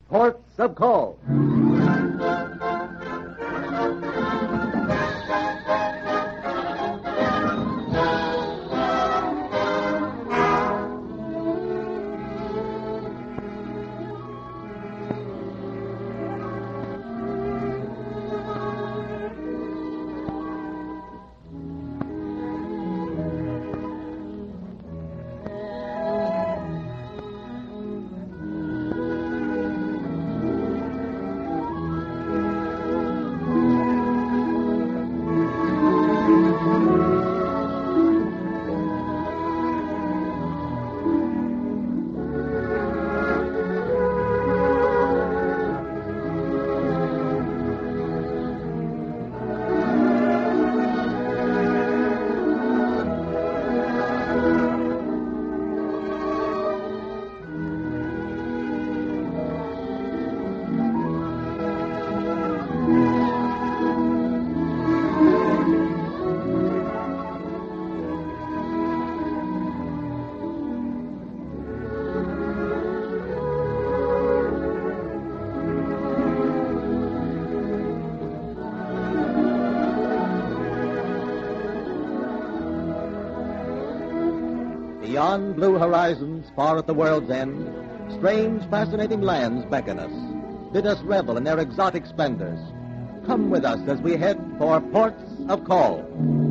Ports of Call. Beyond blue horizons, far at the world's end, strange, fascinating lands beckon us, bid us revel in their exotic splendors. Come with us as we head for Ports of Call.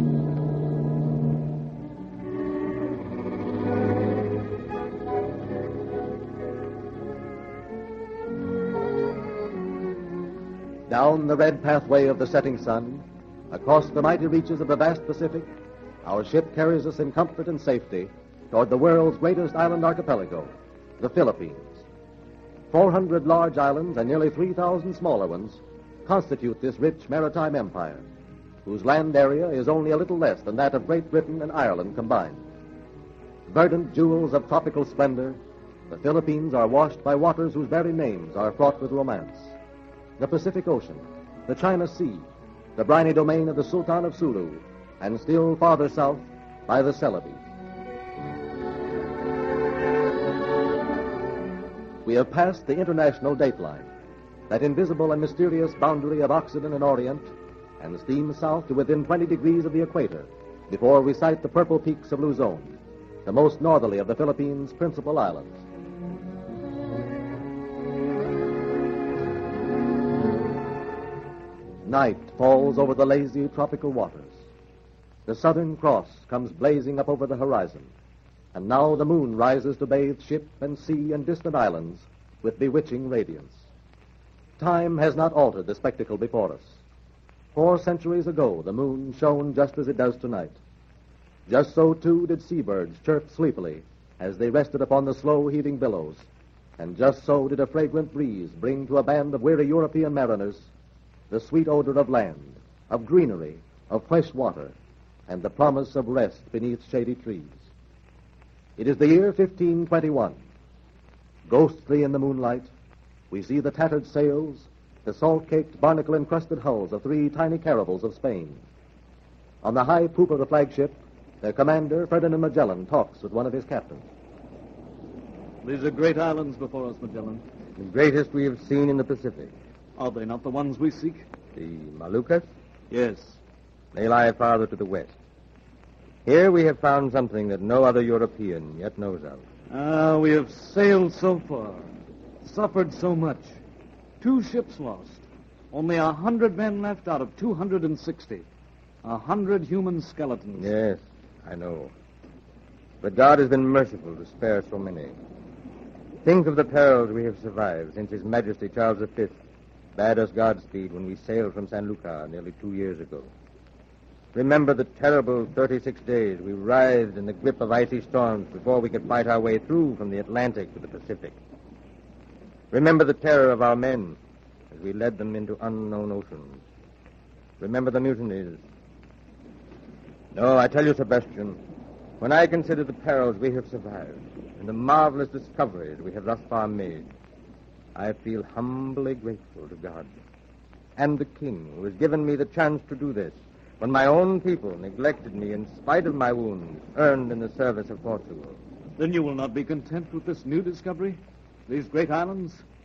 Down the red pathway of the setting sun, across the mighty reaches of the vast Pacific, our ship carries us in comfort and safety toward the world's greatest island archipelago, the Philippines. 400 large islands and nearly 3,000 smaller ones constitute this rich maritime empire, whose land area is only a little less than that of Great Britain and Ireland combined. Verdant jewels of tropical splendor, the Philippines are washed by waters whose very names are fraught with romance. The Pacific Ocean, the China Sea, the briny domain of the Sultan of Sulu, and still farther south by the Celebes. We have passed the international dateline, that invisible and mysterious boundary of Occident and Orient, and steam south to within 20 degrees of the equator before we sight the purple peaks of Luzon, the most northerly of the Philippines' principal islands. Night falls over the lazy tropical waters. The Southern Cross comes blazing up over the horizon, and now the moon rises to bathe ship and sea and distant islands with bewitching radiance. Time has not altered the spectacle before us. 4 centuries ago, the moon shone just as it does tonight. Just so, too, did seabirds chirp sleepily as they rested upon the slow-heaving billows, and just so did a fragrant breeze bring to a band of weary European mariners the sweet odor of land, of greenery, of fresh water, and the promise of rest beneath shady trees. It is the year 1521. Ghostly in the moonlight, we see the tattered sails, the salt-caked, barnacle-encrusted hulls of 3 tiny caravels of Spain. On the high poop of the flagship, their commander, Ferdinand Magellan, talks with one of his captains. These are great islands before us, Magellan. The greatest we have seen in the Pacific. Are they not the ones we seek? The Moluccas? Yes. They lie farther to the west. Here we have found something that no other European yet knows of. We have sailed so far, suffered so much. 2 ships lost. Only 100 men left out of 260. 100 human skeletons. Yes, I know. But God has been merciful to spare so many. Think of the perils we have survived since His Majesty Charles V bade us Godspeed when we sailed from San Lucar nearly 2 years ago. Remember the terrible 36 days we writhed in the grip of icy storms before we could fight our way through from the Atlantic to the Pacific. Remember the terror of our men as we led them into unknown oceans. Remember the mutinies. No, I tell you, Sebastian, when I consider the perils we have survived and the marvelous discoveries we have thus far made, I feel humbly grateful to God and the King who has given me the chance to do this when my own people neglected me in spite of my wounds earned in the service of Portugal. Then you will not be content with this new discovery? These great islands?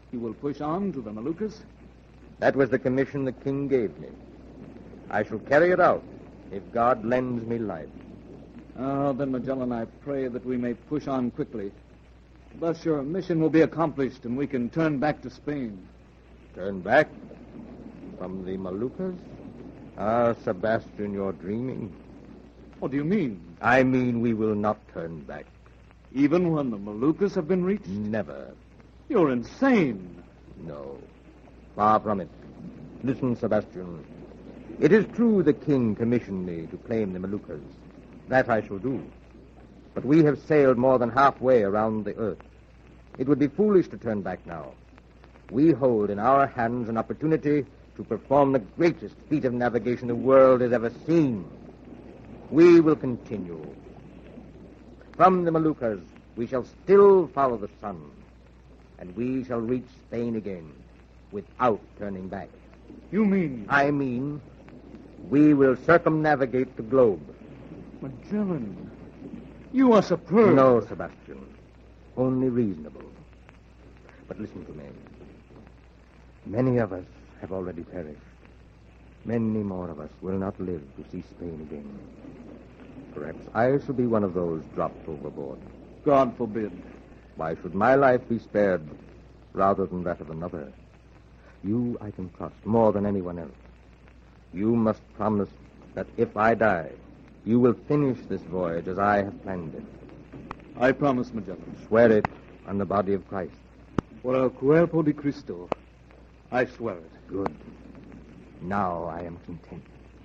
You will push on to the Moluccas? That was the commission the king gave me. I shall carry it out if God lends me life. Then, Magellan, I pray that we may push on quickly. Thus your mission will be accomplished and we can turn back to Spain. Turn back? From the Moluccas? Ah, Sebastian, you're dreaming. What do you mean? I mean we will not turn back. Even when the Moluccas have been reached? Never. You're insane. No. Far from it. Listen, Sebastian. It is true the king commissioned me to claim the Moluccas. That I shall do. But we have sailed more than halfway around the earth. It would be foolish to turn back now. We hold in our hands an opportunity to perform the greatest feat of navigation the world has ever seen. We will continue. From the Moluccas, we shall still follow the sun, and we shall reach Spain again without turning back. You mean? I mean, we will circumnavigate the globe. Magellan, you are superb. No, Sebastian. Only reasonable. But listen to me. Many of us have already perished. Many more of us will not live to see Spain again. Perhaps I shall be one of those dropped overboard. God forbid. Why should my life be spared rather than that of another? You I can trust more than anyone else. You must promise that if I die, you will finish this voyage as I have planned it. I promise, Magellan. Swear it on the body of Christ. Por el cuerpo de Cristo. I swear it. Good. Now I am content.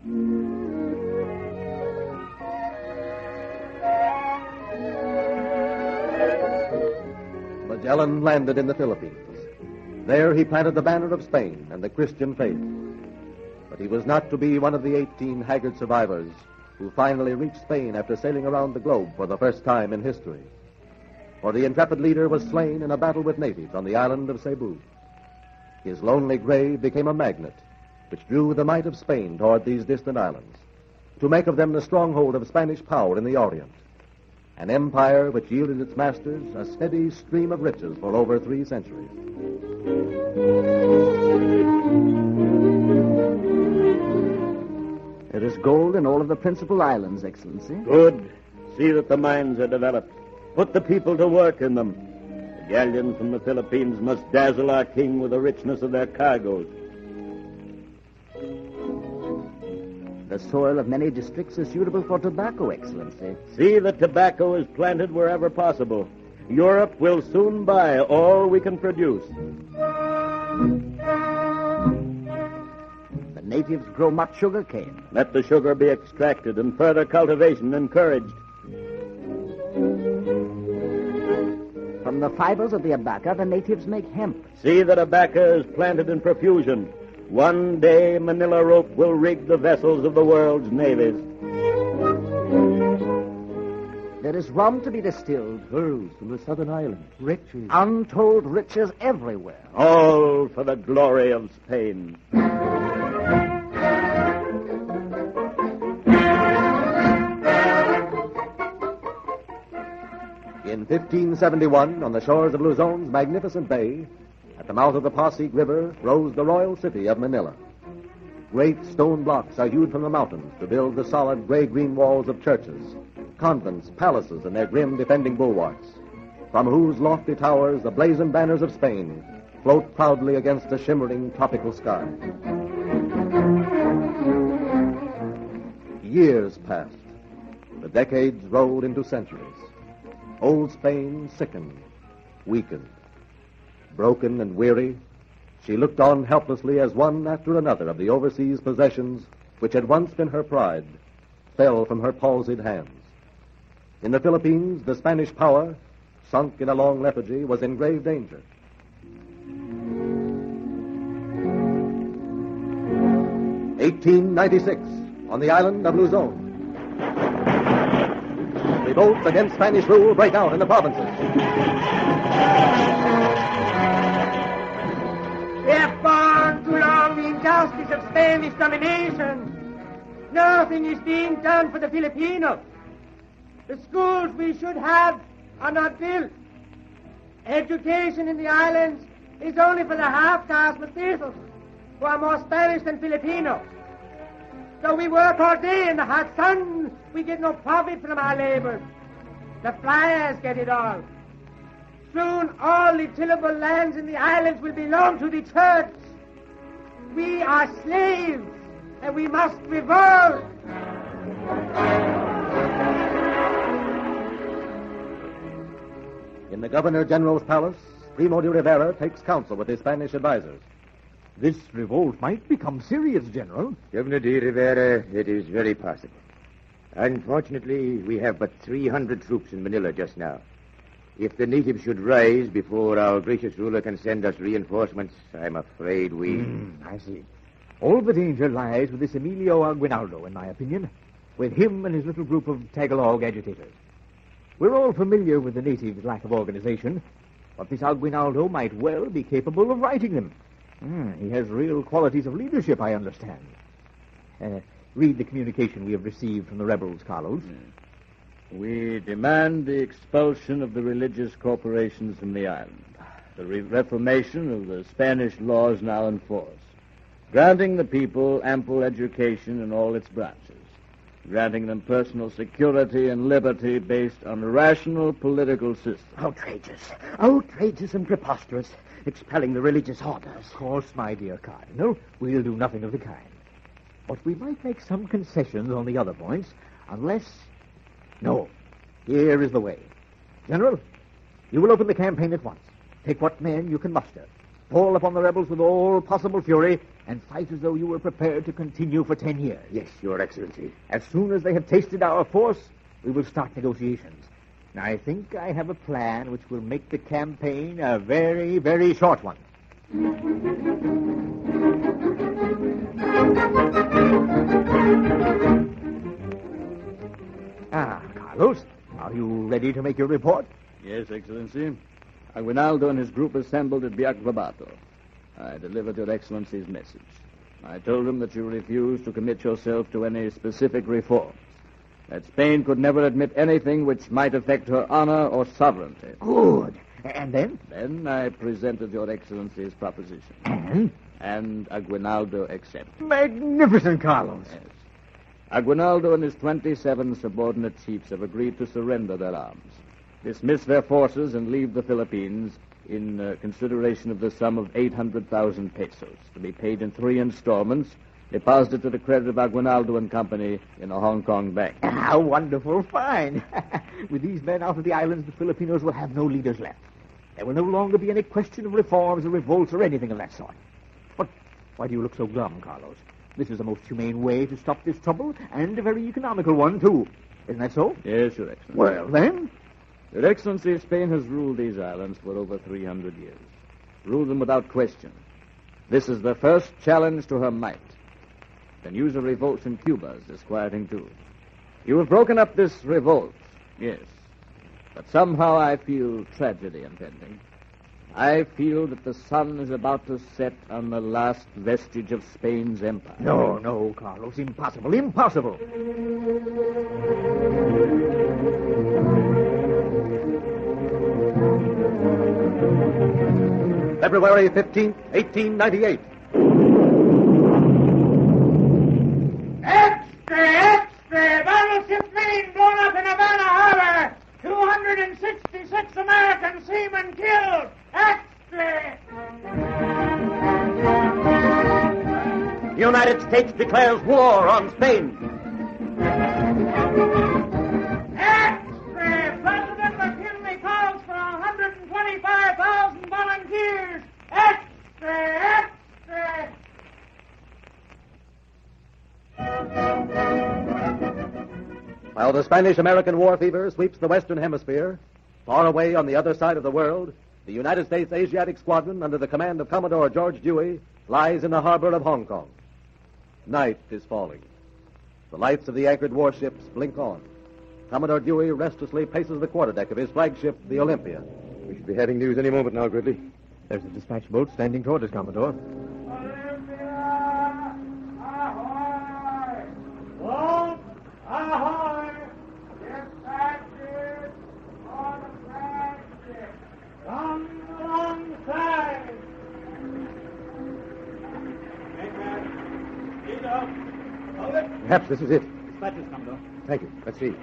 Magellan landed in the Philippines. There he planted the banner of Spain and the Christian faith. But he was not to be one of the 18 haggard survivors who finally reached Spain after sailing around the globe for the first time in history. For the intrepid leader was slain in a battle with natives on the island of Cebu. His lonely grave became a magnet which drew the might of Spain toward these distant islands, to make of them the stronghold of Spanish power in the Orient, an empire which yielded its masters a steady stream of riches for over 3 centuries. There is gold in all of the principal islands, Excellency. Good. See that the mines are developed. Put the people to work in them. The galleons from the Philippines must dazzle our king with the richness of their cargoes. The soil of many districts is suitable for tobacco, Excellency. See that tobacco is planted wherever possible. Europe will soon buy all we can produce. The natives grow much sugar cane. Let the sugar be extracted and further cultivation encouraged. From the fibers of the abaca, the natives make hemp. See that abaca is planted in profusion. One day, Manila rope will rig the vessels of the world's navies. There is rum to be distilled. Pearls from the southern islands, riches. Untold riches everywhere. All for the glory of Spain. In 1571, on the shores of Luzon's magnificent bay, at the mouth of the Pasig River, rose the royal city of Manila. Great stone blocks are hewed from the mountains to build the solid gray-green walls of churches, convents, palaces, and their grim defending bulwarks, from whose lofty towers the blazoned banners of Spain float proudly against a shimmering tropical sky. Years passed. The decades rolled into centuries. Old Spain sickened, weakened. Broken and weary, she looked on helplessly as one after another of the overseas possessions which had once been her pride fell from her palsied hands. In the Philippines, the Spanish power, sunk in a long lethargy, was in grave danger. (1896) on the island of Luzon. Revolts against Spanish rule break out in the provinces. We have borne too long the injustice of Spanish domination. Nothing is being done for the Filipinos. The schools we should have are not built. Education in the islands is only for the half-caste mestizos, who are more Spanish than Filipino. Though we work all day in the hot sun, we get no profit from our labor. The flyers get it all. Soon all the tillable lands in the islands will belong to the church. We are slaves, and we must revolt. In the Governor General's palace, Primo de Rivera takes counsel with his Spanish advisors. This revolt might become serious, General. Governor de Rivera, it is very possible. Unfortunately, we have but 300 troops in Manila just now. If the natives should rise before our gracious ruler can send us reinforcements, I'm afraid we... I see. All the danger lies with this Emilio Aguinaldo, in my opinion, with him and his little group of Tagalog agitators. We're all familiar with the natives' lack of organization, but this Aguinaldo might well be capable of righting them. He has real qualities of leadership, I understand. Read the communication we have received from the rebels, Carlos. We demand the expulsion of the religious corporations from the island, the reformation of the Spanish laws now in force, granting the people ample education in all its branches, granting them personal security and liberty based on a rational political system. Outrageous and preposterous, expelling the religious orders. Of course, my dear Cardinal, we'll do nothing of the kind. But we might make some concessions on the other points, unless... No, here is the way. General, you will open the campaign at once. Take what men you can muster. Fall upon the rebels with all possible fury, and fight as though you were prepared to continue for 10 years. Yes, Your Excellency. As soon as they have tasted our force, we will start negotiations. Now, I think I have a plan which will make the campaign a very, very short one. Carlos, are you ready to make your report? Yes, Excellency. Aguinaldo and his group assembled at Biakbabato. I delivered Your Excellency's message. I told him that you refused to commit yourself to any specific reforms, that Spain could never admit anything which might affect her honor or sovereignty. Good. And then? Then I presented Your Excellency's proposition. And Aguinaldo accepted. Magnificent, Carlos. Yes. Aguinaldo and his 27 subordinate chiefs have agreed to surrender their arms, dismiss their forces, and leave the Philippines in consideration of the sum of 800,000 pesos, to be paid in 3 installments, deposited to the credit of Aguinaldo and Company in a Hong Kong bank. How wonderful. Fine. With these men out of the islands, the Filipinos will have no leaders left. There will no longer be any question of reforms or revolts or anything of that sort. But why do you look so glum, Carlos? This is the most humane way to stop this trouble, and a very economical one, too. Isn't that so? Yes, Your Excellency. Well, then? Your Excellency, Spain has ruled these islands for over 300 years. Ruled them without question. This is the first challenge to her might. The news of revolts in Cuba is disquieting, too. You have broken up this revolt, yes. But somehow I feel tragedy impending. I feel that the sun is about to set on the last vestige of Spain's empire. No, Carlos. Impossible. Impossible. February 15th, 1898. Extra! Battleship Maine blown up in Havana Harbor! 266 American seamen killed! Extra! The United States declares war on Spain. Extra! President McKinley calls for 125,000 volunteers! Extra! While the Spanish-American war fever sweeps the Western Hemisphere, far away on the other side of the world, the United States Asiatic Squadron, under the command of Commodore George Dewey, lies in the harbor of Hong Kong. Night is falling. The lights of the anchored warships blink on. Commodore Dewey restlessly paces the quarterdeck of his flagship, the Olympia. We should be having news any moment now, Gridley. There's a dispatch boat standing toward us, Commodore. Olympia! Ahoy! Boat! Ahoy! Dispatches on the flagship! Come alongside! Perhaps this is it. Dispatches, Commodore. Thank you. Let's see.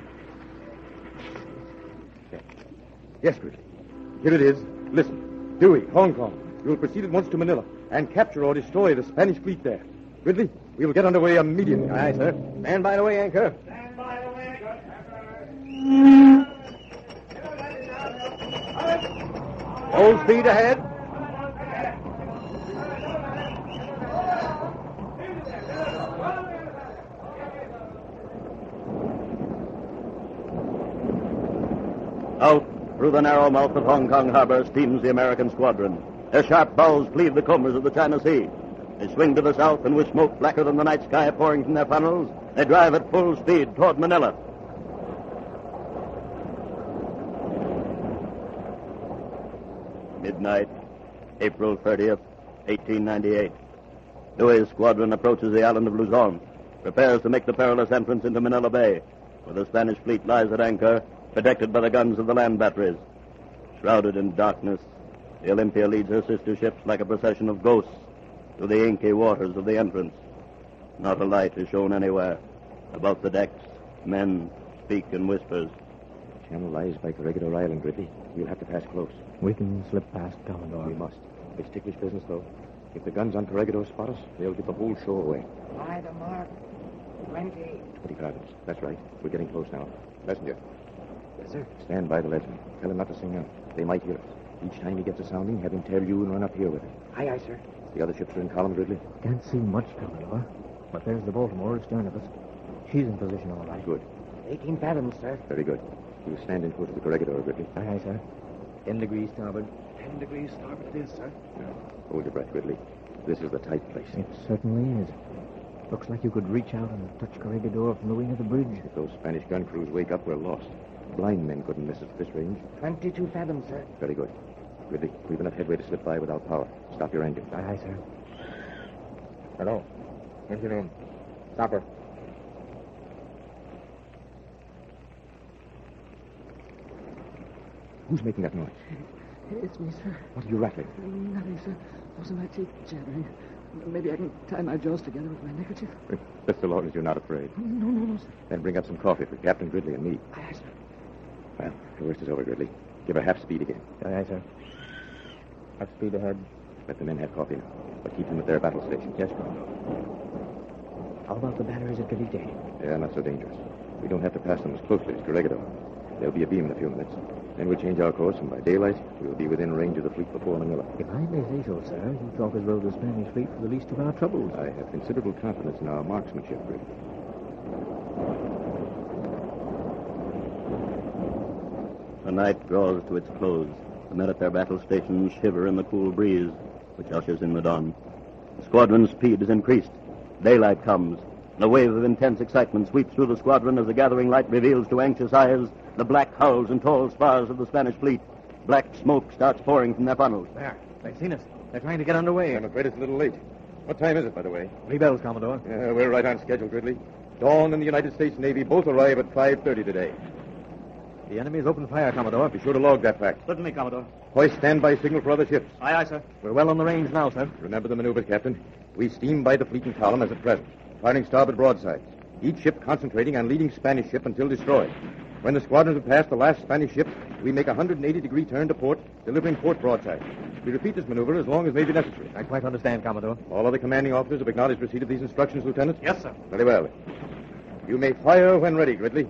Yes, Gridley. Here it is. Listen. Dewey, Hong Kong. You will proceed at once to Manila and capture or destroy the Spanish fleet there. Gridley, we will get underway immediately. Aye, sir. Stand by the way, anchor. Stand by the way, Full speed ahead. Out through the narrow mouth of Hong Kong harbor steams the American squadron. Their sharp bows cleave the combers of the China Sea. They swing to the south, and with smoke blacker than the night sky pouring from their funnels, they drive at full speed toward Manila. Midnight, April 30th, 1898. Dewey's squadron approaches the island of Luzon, prepares to make the perilous entrance into Manila Bay, where the Spanish fleet lies at anchor, protected by the guns of the land batteries. Shrouded in darkness, the Olympia leads her sister ships like a procession of ghosts through the inky waters of the entrance. Not a light is shown anywhere. About the decks, men speak in whispers. The channel lies by Corregidor Island, Gridley. We'll have to pass close. We can slip past, Commodore. We must. It's ticklish business, though. If the guns on Corregidor spot us, they'll get the whole show away. By the mark. 20. 20 fathoms. That's right. We're getting close now. Messenger. Yes, sir. Stand by the legend. Tell him not to sing out. They might hear us. Each time he gets a sounding, have him tell you and run up here with him. Aye, aye, sir. The other ships are in column, Gridley. Can't see much, Commodore. But there's the Baltimore astern of us. She's in position all right. Good. 18 fathoms, sir. Very good. We'll stand in close to the Corregidor, Gridley. Aye, aye, sir. 10 degrees starboard. 10 degrees starboard it is, sir. Now, hold your breath, Gridley. This is the tight place. It certainly is. Looks like you could reach out and touch Corregidor from the wing of the bridge. If those Spanish gun crews wake up, we're lost. Blind men couldn't miss us at this range. 22 fathoms, sir. Very good. Gridley, we've enough headway to slip by without power. Stop your engine. Aye, aye, sir. Hello. Engine room. Stop her. Who's making that noise? It's me, sir. What are you rattling? Nothing, sir. Those are my teeth chattering. Maybe I can tie my jaws together with my neckerchief. Just so long as you're not afraid. No, sir. Then bring up some coffee for Captain Gridley and me. Aye, sir. Well, the worst is over, Gridley. Give her half speed again. Aye, aye, sir. Half speed ahead. Let the men have coffee now, but keep them at their battle stations. Yes, Commodore. How about the batteries at Cavite? Yeah, not so dangerous. We don't have to pass them as closely as Corregidor. There'll be a beam in a few minutes. Then we'll change our course, and by daylight, we'll be within range of the fleet before Manila. If I may say so, sir, you talk as though the Spanish fleet for the least of our troubles. I have considerable confidence in our marksmanship, Gridley. The night draws to its close. The men at their battle stations shiver in the cool breeze, which ushers in the dawn. The squadron's speed is increased. Daylight comes. And a wave of intense excitement sweeps through the squadron as the gathering light reveals to anxious eyes the black hulls and tall spars of the Spanish fleet. Black smoke starts pouring from their funnels. There. They've seen us. They're trying to get underway. I'm afraid it's a little late. What time is it, by the way? 3 bells, Commodore. Yeah, we're right on schedule, Gridley. Dawn and the United States Navy both arrive at 5:30 today. The enemy has opened fire, Commodore. Be sure to log that fact. Certainly, Commodore. Hoist standby signal for other ships. Aye, aye, sir. We're well on the range now, sir. Remember the maneuvers, Captain. We steam by the fleet in column as at present, firing starboard broadsides. Each ship concentrating on leading Spanish ship until destroyed. When the squadrons have passed the last Spanish ship, we make a 180-degree turn to port, delivering port broadside. We repeat this maneuver as long as may be necessary. I quite understand, Commodore. All other commanding officers have acknowledged receipt of these instructions, Lieutenant? Yes, sir. Very well. You may fire when ready, Gridley.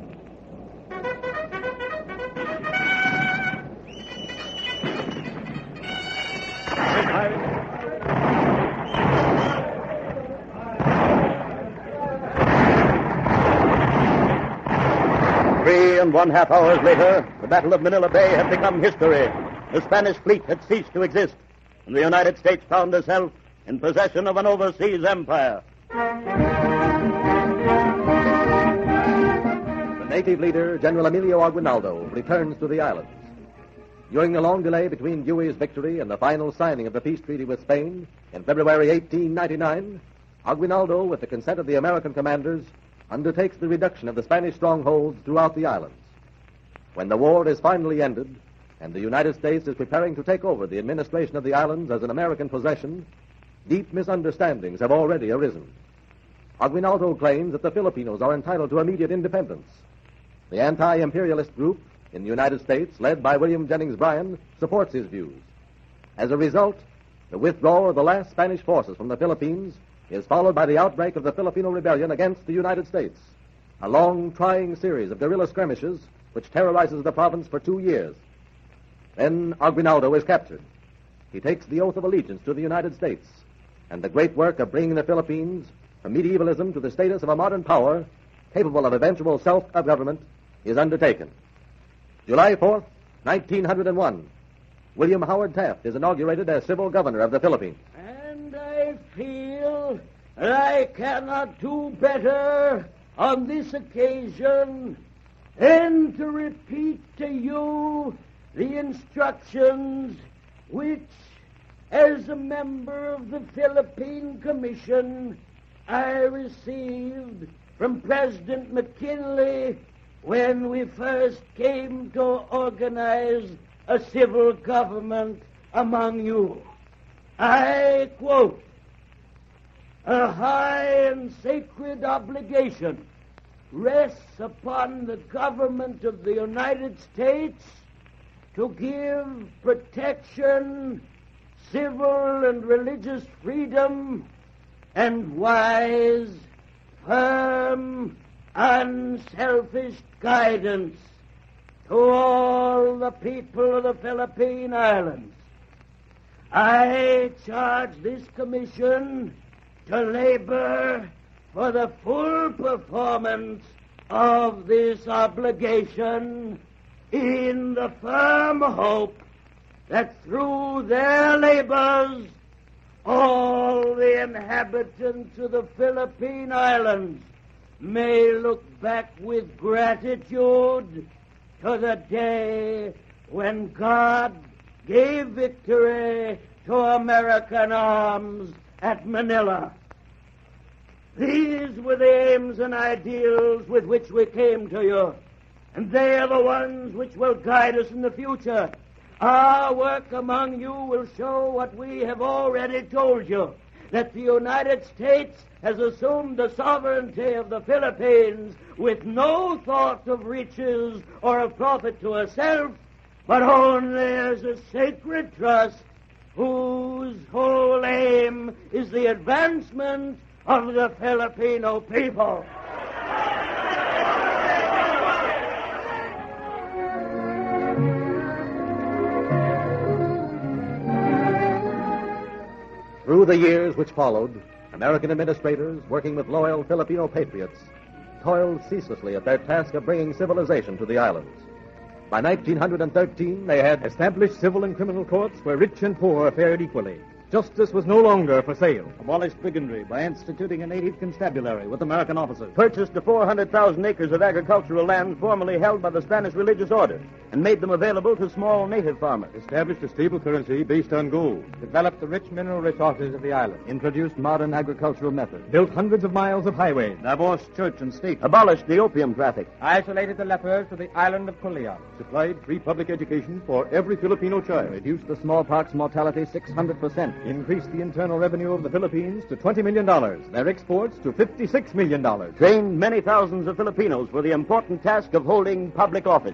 Three and 1/2 hours later, the Battle of Manila Bay had become history. The Spanish fleet had ceased to exist, and the United States found herself in possession of an overseas empire. The native leader, General Emilio Aguinaldo, returns to the islands. During the long delay between Dewey's victory and the final signing of the peace treaty with Spain in February 1899, Aguinaldo, with the consent of the American commanders, undertakes the reduction of the Spanish strongholds throughout the islands. When the war is finally ended, and the United States is preparing to take over the administration of the islands as an American possession, deep misunderstandings have already arisen. Aguinaldo claims that the Filipinos are entitled to immediate independence. The anti-imperialist group in the United States, led by William Jennings Bryan, supports his views. As a result, the withdrawal of the last Spanish forces from the Philippines is followed by the outbreak of the Filipino rebellion against the United States, a long, trying series of guerrilla skirmishes which terrorizes the province for 2 years. Then Aguinaldo is captured. He takes the oath of allegiance to the United States, and the great work of bringing the Philippines from medievalism to the status of a modern power capable of eventual self-government is undertaken. July 4th, 1901, William Howard Taft is inaugurated as civil governor of the Philippines. And I feel that I cannot do better on this occasion than to repeat to you the instructions which, as a member of the Philippine Commission, I received from President McKinley when we first came to organize a civil government among you. I quote, "A high and sacred obligation rests upon the government of the United States to give protection, civil and religious freedom, and wise, firm, unselfish guidance to all the people of the Philippine Islands. I charge this commission to labor for the full performance of this obligation in the firm hope that through their labors all the inhabitants of the Philippine Islands may look back with gratitude to the day when God gave victory to American arms at Manila." These were the aims and ideals with which we came to you, and they are the ones which will guide us in the future. Our work among you will show what we have already told you, that the United States has assumed the sovereignty of the Philippines with no thought of riches or of profit to herself, but only as a sacred trust whose whole aim is the advancement of the Filipino people. Through the years which followed, American administrators, working with loyal Filipino patriots, toiled ceaselessly at their task of bringing civilization to the islands. By 1913, they had established civil and criminal courts where rich and poor fared equally. Justice was no longer for sale. Abolished bigotry by instituting a native constabulary with American officers. Purchased the 400,000 acres of agricultural land formerly held by the Spanish religious order and made them available to small native farmers. Established a stable currency based on gold. Developed the rich mineral resources of the island. Introduced modern agricultural methods. Built hundreds of miles of highways. Divorced church and state. Abolished the opium traffic. Isolated the lepers to the island of Culion. Supplied free public education for every Filipino child. Reduced the smallpox mortality 600%. Increased the internal revenue of the Philippines to $20 million. Their exports to $56 million. Trained many thousands of Filipinos for the important task of holding public office.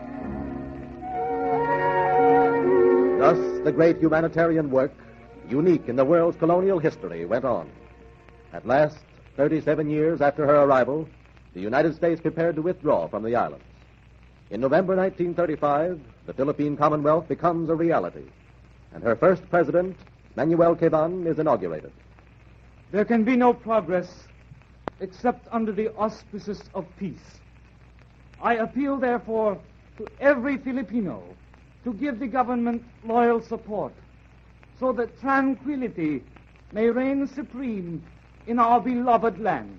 Thus, the great humanitarian work, unique in the world's colonial history, went on. At last, 37 years after her arrival, the United States prepared to withdraw from the islands. In November 1935, the Philippine Commonwealth becomes a reality, and her first president, Manuel Quezon, is inaugurated. There can be no progress except under the auspices of peace. I appeal, therefore, to every Filipino to give the government loyal support so that tranquility may reign supreme in our beloved land.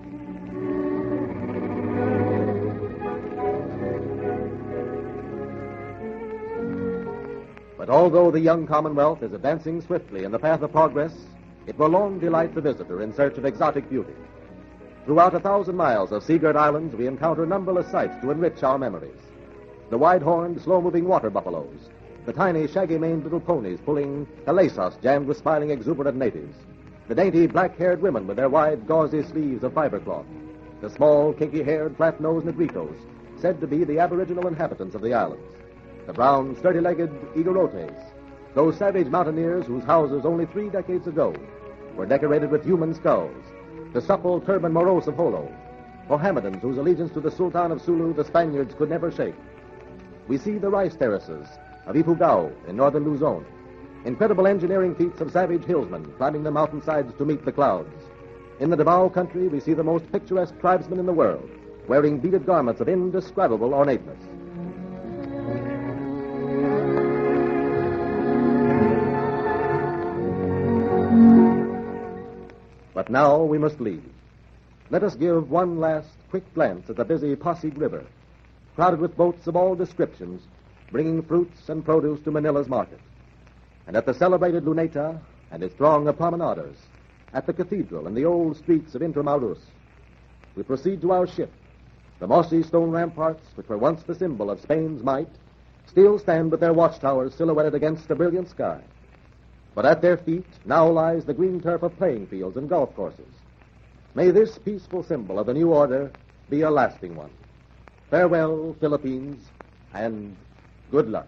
But although the young Commonwealth is advancing swiftly in the path of progress, it will long delight the visitor in search of exotic beauty. Throughout 1,000 miles of seagirt islands, we encounter numberless sights to enrich our memories. The wide-horned, slow-moving water buffaloes, the tiny, shaggy-maned little ponies pulling calesas jammed with smiling, exuberant natives, the dainty black-haired women with their wide, gauzy sleeves of fiber cloth, the small, kinky-haired, flat-nosed Negritos, said to be the aboriginal inhabitants of the islands, the brown, sturdy-legged Igorotes, those savage mountaineers whose houses only 3 decades ago were decorated with human skulls, the supple turban moros of Holo, Mohammedans whose allegiance to the Sultan of Sulu the Spaniards could never shake. We see the rice terraces of Ifugao in northern Luzon, incredible engineering feats of savage hillsmen climbing the mountainsides to meet the clouds. In the Davao country, we see the most picturesque tribesmen in the world, wearing beaded garments of indescribable ornateness. But now we must leave. Let us give one last quick glance at the busy Pasig River, crowded with boats of all descriptions, bringing fruits and produce to Manila's market, and at the celebrated Luneta and its throng of promenaders, at the cathedral and the old streets of Intramuros. We proceed to our ship. The mossy stone ramparts, which were once the symbol of Spain's might, still stand with their watchtowers silhouetted against the brilliant sky. But at their feet now lies the green turf of playing fields and golf courses. May this peaceful symbol of the new order be a lasting one. Farewell, Philippines, and good luck.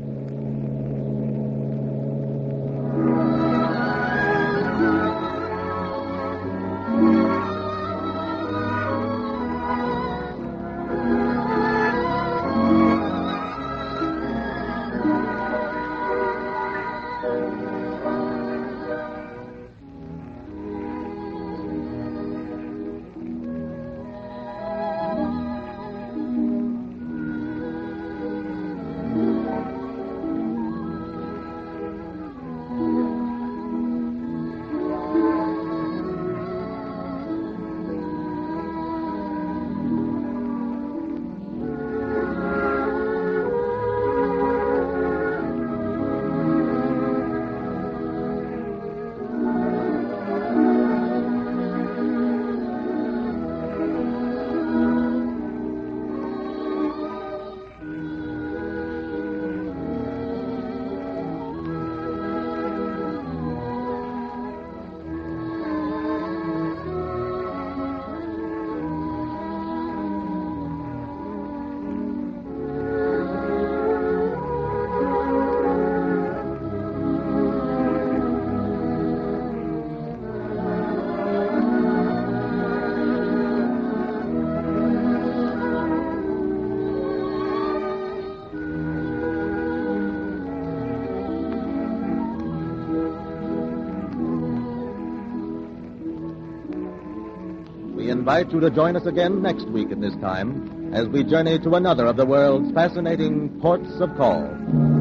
We invite you to join us again next week at this time as we journey to another of the world's fascinating ports of call.